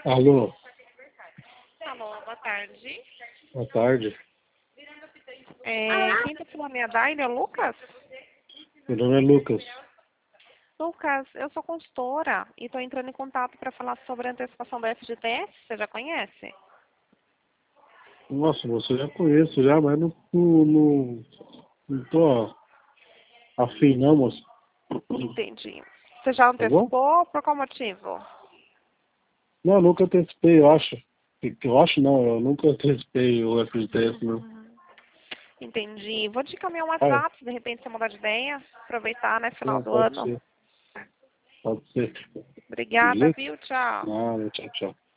Alô, Alô, boa tarde. boa tarde. Quem tá falando é a Daile, é o Lucas? Meu nome é Lucas. Lucas, eu sou consultora e estou entrando em contato para falar sobre a antecipação do FGTS. Você já conhece? Nossa, você já conheço já, mas não tô afim não, moço. Entendi. Você já Tá bom? antecipou? Por qual motivo? Não, eu nunca antecipei, eu acho. Eu acho não, eu nunca antecipei o FGTS, não. Entendi. Vou te encaminhar um Ah, WhatsApp, se de repente você mudar de ideia. Aproveitar, né, final não, do pode ano. ser. Pode ser. Obrigada, Beleza? viu? Tchau. Nada, tchau, tchau.